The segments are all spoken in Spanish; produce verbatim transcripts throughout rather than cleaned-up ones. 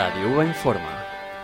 Radio U B A informa.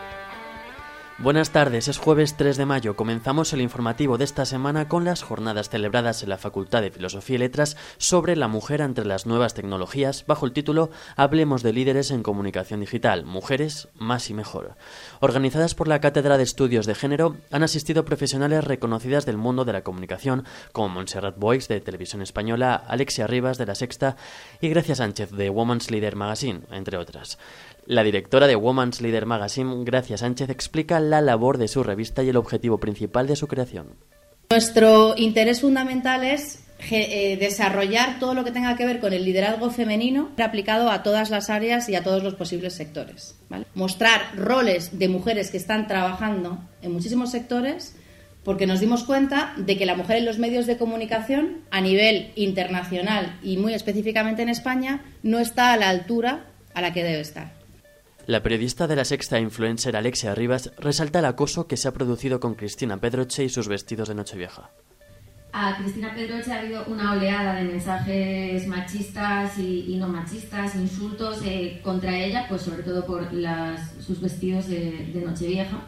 Buenas tardes, es jueves tres de mayo. Comenzamos el informativo de esta semana con las jornadas celebradas en la Facultad de Filosofía y Letras sobre la mujer ante las nuevas tecnologías, bajo el título Hablemos de líderes en comunicación digital, mujeres más y mejor. Organizadas por la Cátedra de Estudios de Género, han asistido profesionales reconocidas del mundo de la comunicación, como Montserrat Boix de Televisión Española, Alexia Rivas de La Sexta y Gracia Sánchez de Women's Leader Magazine, entre otras. La directora de Women's Leader Magazine, Gracia Sánchez, explica la labor de su revista y el objetivo principal de su creación. Nuestro interés fundamental es eh, desarrollar todo lo que tenga que ver con el liderazgo femenino aplicado a todas las áreas y a todos los posibles sectores, ¿vale? Mostrar roles de mujeres que están trabajando en muchísimos sectores, porque nos dimos cuenta de que la mujer en los medios de comunicación, a nivel internacional y muy específicamente en España, no está a la altura a la que debe estar. La periodista de La Sexta e influencer Alexia Rivas resalta el acoso que se ha producido con Cristina Pedroche y sus vestidos de Nochevieja. A Cristina Pedroche ha habido una oleada de mensajes machistas y, y no machistas, insultos eh, contra ella, pues sobre todo por las, sus vestidos de, de Nochevieja.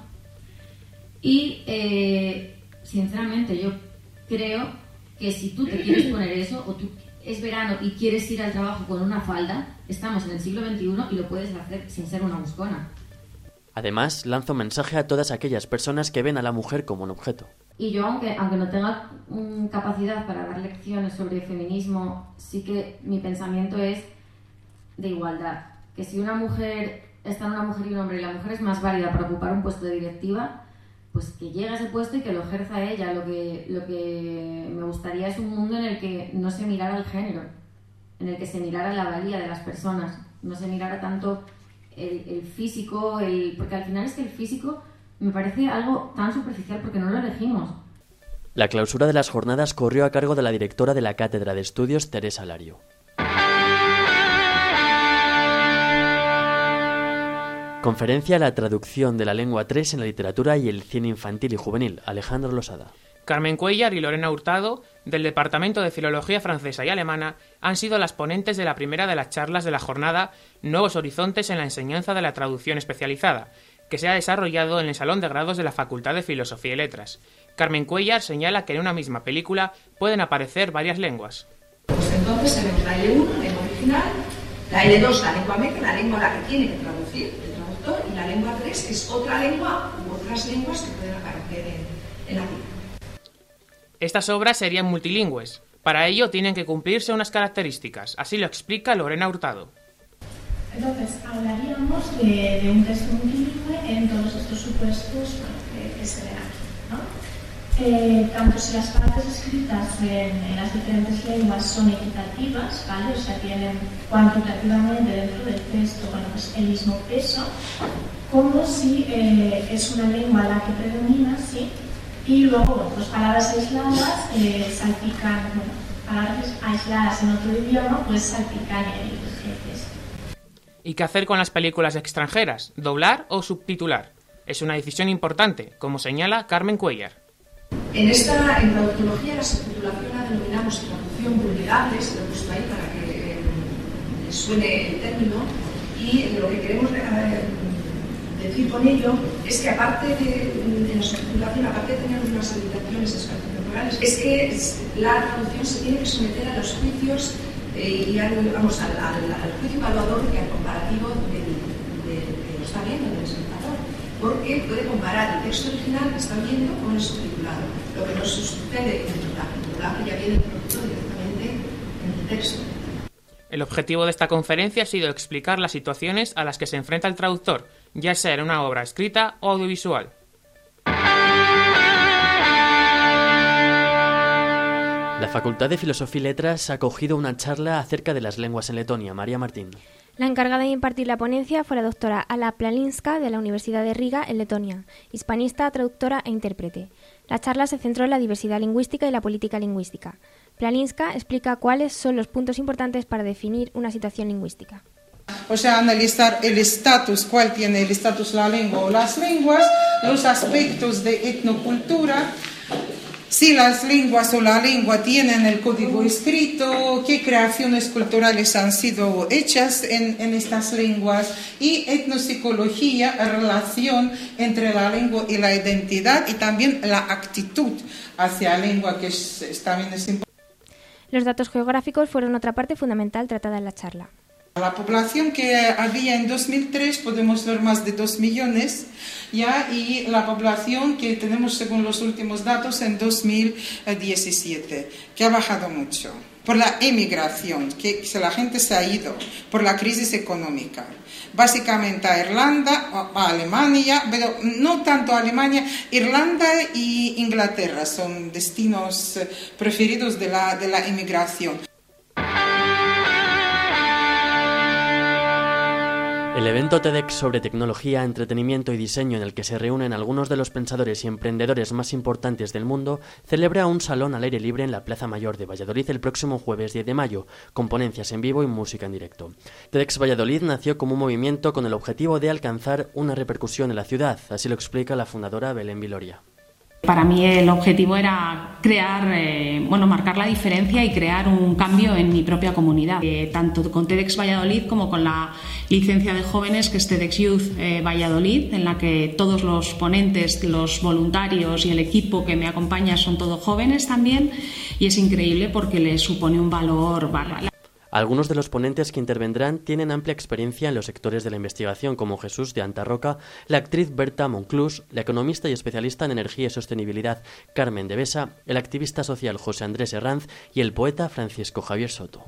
Y eh, sinceramente yo creo que si tú te quieres poner eso, o tú es verano y quieres ir al trabajo con una falda, estamos en el siglo veintiuno y lo puedes hacer sin ser una buscona. Además, lanza un mensaje a todas aquellas personas que ven a la mujer como un objeto. Y yo, aunque, aunque no tenga um, capacidad para dar lecciones sobre feminismo, sí que mi pensamiento es de igualdad. Que si una mujer está en una mujer y un hombre y la mujer es más válida para ocupar un puesto de directiva, pues que llegue a ese puesto y que lo ejerza ella. Lo que, lo que me gustaría es un mundo en el que no se mirara el género, en el que se mirara la valía de las personas, no se mirara tanto el, el físico, el, porque al final es que el físico me parece algo tan superficial porque no lo elegimos. La clausura de las jornadas corrió a cargo de la directora de la Cátedra de Estudios, Teresa Lario. Conferencia La traducción de la lengua tres en la literatura y el cine infantil y juvenil, Alejandro Losada. Carmen Cuéllar y Lorena Hurtado, del Departamento de Filología Francesa y Alemana, han sido las ponentes de la primera de las charlas de la jornada Nuevos Horizontes en la enseñanza de la traducción especializada, que se ha desarrollado en el Salón de Grados de la Facultad de Filosofía y Letras. Carmen Cuéllar señala que en una misma película pueden aparecer varias lenguas. Pues entonces tenemos la L uno, la lengua original, la L dos, la lengua meca, la lengua a la que tiene que traducir el traductor, y la lengua tres, que es otra lengua u otras lenguas que pueden aparecer en, en la vida. Estas obras serían multilingües. Para ello tienen que cumplirse unas características. Así lo explica Lorena Hurtado. Entonces, hablaríamos de, de un texto multilingüe en todos estos supuestos que, que se ven aquí, ¿no? Eh, tanto si las partes escritas en, en las diferentes lenguas son equitativas, ¿vale? O sea, tienen cuantitativamente dentro del texto, bueno, pues el mismo peso, como si eh, es una lengua la que predomina, ¿sí? Y luego, bueno, pues palabras aisladas eh, salpican, bueno, palabras aisladas en otro idioma, pues salpican el, el texto. ¿Y qué hacer con las películas extranjeras? ¿Doblar o subtitular? Es una decisión importante, como señala Carmen Cuéllar. En esta, en traductología, la subtitulación la denominamos traducción vulnerable, se lo he puesto ahí para que eh, suene el término, y lo que queremos eh, decir con ello es que aparte de, de la subtitulación, aparte de tener unas habilitaciones espaciotemporales, es que la traducción se tiene que someter a los juicios eh, y al, vamos, al, al, al juicio evaluador y al comparativo del, del que lo está viendo, del espectador, porque puede comparar el texto original que está viendo con el subtitulado, lo que no sucede en el doblaje. El doblaje ya viene introducido directamente en el texto. El objetivo de esta conferencia ha sido explicar las situaciones a las que se enfrenta el traductor, ya sea en una obra escrita o audiovisual. La Facultad de Filosofía y Letras ha acogido una charla acerca de las lenguas en Letonia. María Martín. La encargada de impartir la ponencia fue la doctora Ala Plalinska de la Universidad de Riga, en Letonia, hispanista, traductora e intérprete. La charla se centró en la diversidad lingüística y la política lingüística. Plalinska explica cuáles son los puntos importantes para definir una situación lingüística. O sea, analizar el estatus, cuál tiene el estatus la lengua o las lenguas, los aspectos de etnocultura Si las lenguas o la lengua tienen el código escrito, qué creaciones culturales han sido hechas en, en estas lenguas, y etnopsicología, relación entre la lengua y la identidad, y también la actitud hacia la lengua, que es, es, también es importante. Los datos geográficos fueron otra parte fundamental tratada en la charla. La población que había en dos mil tres podemos ver más de dos millones ya, y la población que tenemos según los últimos datos en dos mil diecisiete, que ha bajado mucho por la emigración, que la gente se ha ido, por la crisis económica. Básicamente a Irlanda, a Alemania, pero no tanto a Alemania, Irlanda y Inglaterra son destinos preferidos de la, de la emigración. El evento TEDx sobre tecnología, entretenimiento y diseño, en el que se reúnen algunos de los pensadores y emprendedores más importantes del mundo, celebra un salón al aire libre en la Plaza Mayor de Valladolid el próximo jueves diez de mayo, con ponencias en vivo y música en directo. TEDx Valladolid nació como un movimiento con el objetivo de alcanzar una repercusión en la ciudad, así lo explica la fundadora Belén Viloria. Para mí el objetivo era crear, eh, bueno, marcar la diferencia y crear un cambio en mi propia comunidad, eh, tanto con TEDx Valladolid como con la licencia de jóvenes que es TEDx Youth eh, Valladolid, en la que todos los ponentes, los voluntarios y el equipo que me acompaña son todos jóvenes también, y es increíble porque les supone un valor bárbaro. Algunos de los ponentes que intervendrán tienen amplia experiencia en los sectores de la investigación, como Jesús de Antarroca, la actriz Berta Monclús, la economista y especialista en energía y sostenibilidad Carmen de Besa, el activista social José Andrés Herranz y el poeta Francisco Javier Soto.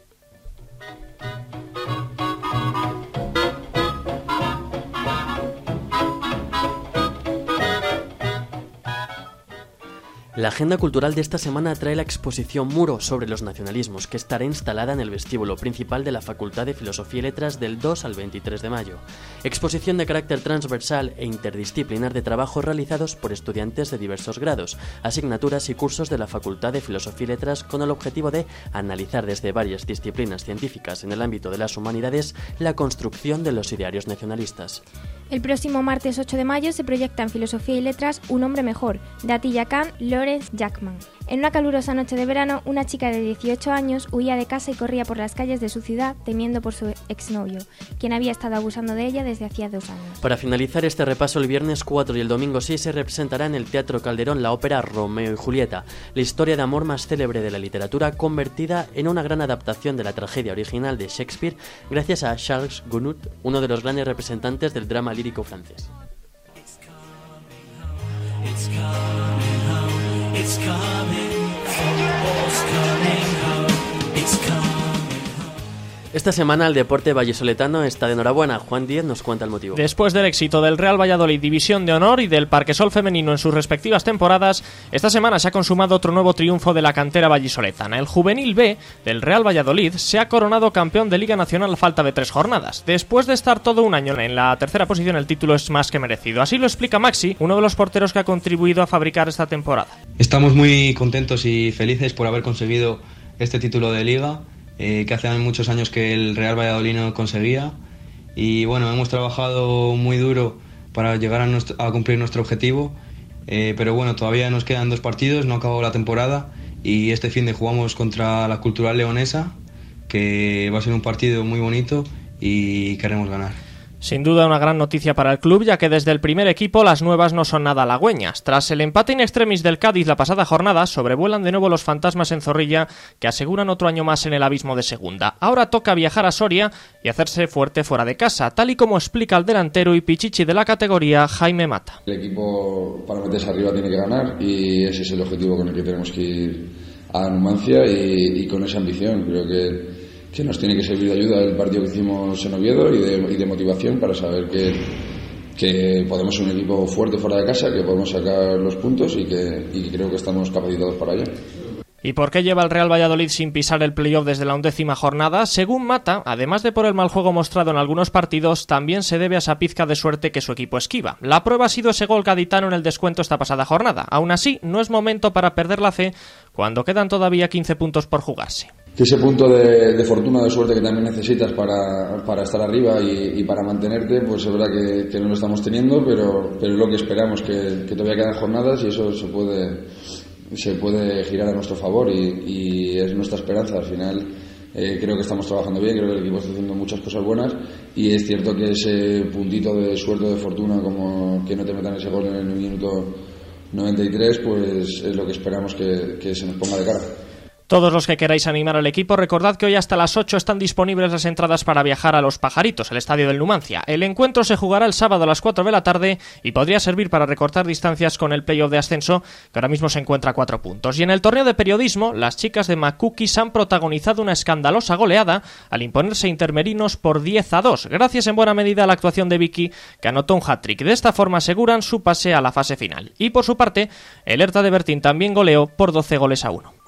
La agenda cultural de esta semana trae la exposición Muro sobre los nacionalismos, que estará instalada en el vestíbulo principal de la Facultad de Filosofía y Letras del dos al veintitrés de mayo. Exposición de carácter transversal e interdisciplinar de trabajos realizados por estudiantes de diversos grados, asignaturas y cursos de la Facultad de Filosofía y Letras, con el objetivo de analizar desde varias disciplinas científicas en el ámbito de las humanidades la construcción de los idearios nacionalistas. El próximo martes ocho de mayo se proyecta en Filosofía y Letras Un hombre mejor, de Atilla Khan, Lawrence Jackman. En una calurosa noche de verano, una chica de dieciocho años huía de casa y corría por las calles de su ciudad temiendo por su exnovio, quien había estado abusando de ella desde hacía dos años. Para finalizar este repaso, el viernes cuatro y el domingo seis se representará en el Teatro Calderón la ópera Romeo y Julieta, la historia de amor más célebre de la literatura, convertida en una gran adaptación de la tragedia original de Shakespeare gracias a Charles Gounod, uno de los grandes representantes del drama lírico francés. It's coming home, it's coming, football's coming home, it's coming home. Esta semana el deporte vallisoletano está de enhorabuena. Juan Díez nos cuenta el motivo. Después del éxito del Real Valladolid División de Honor y del Parquesol femenino en sus respectivas temporadas, esta semana se ha consumado otro nuevo triunfo de la cantera vallisoletana. El Juvenil B del Real Valladolid se ha coronado campeón de Liga Nacional a falta de tres jornadas. Después de estar todo un año en la tercera posición, el título es más que merecido. Así lo explica Maxi, uno de los porteros que ha contribuido a fabricar esta temporada. Estamos muy contentos y felices por haber conseguido este título de Liga, Eh, que hace muchos años que el Real Valladolid no conseguía, y bueno, hemos trabajado muy duro para llegar a, nuestro, a cumplir nuestro objetivo, eh, pero bueno, todavía nos quedan dos partidos, no ha acabado la temporada, y este fin de jugamos contra la Cultural Leonesa, que va a ser un partido muy bonito y queremos ganar. Sin duda una gran noticia para el club, ya que desde el primer equipo las nuevas no son nada halagüeñas. Tras el empate in extremis del Cádiz la pasada jornada, sobrevuelan de nuevo los fantasmas en Zorrilla, que aseguran otro año más en el abismo de segunda. Ahora toca viajar a Soria y hacerse fuerte fuera de casa, tal y como explica el delantero y pichichi de la categoría, Jaime Mata. El equipo para meterse arriba tiene que ganar, y ese es el objetivo con el que tenemos que ir a Numancia, y, y con esa ambición. Creo que que nos tiene que servir de ayuda el partido que hicimos en Oviedo y de, y de motivación para saber que, que podemos ser un equipo fuerte fuera de casa, que podemos sacar los puntos y que, y que creo que estamos capacitados para ello. ¿Y por qué lleva el Real Valladolid sin pisar el playoff desde la undécima jornada? Según Mata, además de por el mal juego mostrado en algunos partidos, también se debe a esa pizca de suerte que su equipo esquiva. La prueba ha sido ese gol gaditano en el descuento esta pasada jornada. Aún así, no es momento para perder la fe cuando quedan todavía quince puntos por jugarse. Que ese punto de, de fortuna, de suerte que también necesitas para, para estar arriba y, y para mantenerte, pues es verdad que, que no lo estamos teniendo, pero, pero es lo que esperamos, que, que todavía quedan jornadas y eso se puede, se puede girar a nuestro favor y, y es nuestra esperanza. Al final eh, creo que estamos trabajando bien, creo que el equipo está haciendo muchas cosas buenas y es cierto que ese puntito de suerte o de fortuna, como que no te metan ese gol en el minuto noventa y tres, pues es lo que esperamos que, que se nos ponga de cara. Todos los que queráis animar al equipo, recordad que hoy hasta las ocho están disponibles las entradas para viajar a Los Pajaritos, el estadio del Numancia. El encuentro se jugará el sábado a las cuatro de la tarde y podría servir para recortar distancias con el playoff de ascenso, que ahora mismo se encuentra a cuatro puntos. Y en el torneo de periodismo, las chicas de Macukis han protagonizado una escandalosa goleada al imponerse intermerinos por diez a dos, gracias en buena medida a la actuación de Vicky, que anotó un hat-trick. De esta forma aseguran su pase a la fase final. Y por su parte, el Herta de Bertín también goleó por doce goles a uno.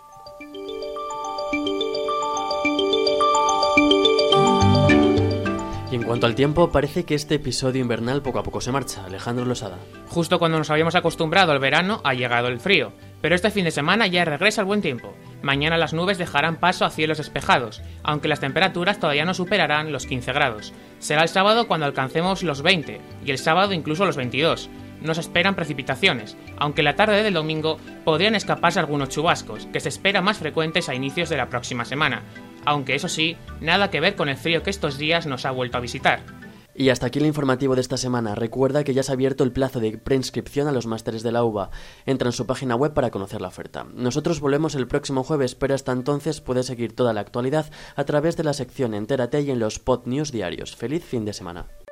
Y en cuanto al tiempo, parece que este episodio invernal poco a poco se marcha. Alejandro Losada. Justo cuando nos habíamos acostumbrado al verano, ha llegado el frío. Pero este fin de semana ya regresa el buen tiempo. Mañana las nubes dejarán paso a cielos despejados, aunque las temperaturas todavía no superarán los quince grados. Será el sábado cuando alcancemos los veinte, y el sábado incluso los veintidós. Nos esperan precipitaciones, aunque la tarde del domingo podrían escaparse algunos chubascos, que se esperan más frecuentes a inicios de la próxima semana. Aunque eso sí, nada que ver con el frío que estos días nos ha vuelto a visitar. Y hasta aquí el informativo de esta semana. Recuerda que ya se ha abierto el plazo de preinscripción a los másteres de la U B A. Entra en su página web para conocer la oferta. Nosotros volvemos el próximo jueves, pero hasta entonces puedes seguir toda la actualidad a través de la sección Entérate y en los Pod News diarios. ¡Feliz fin de semana!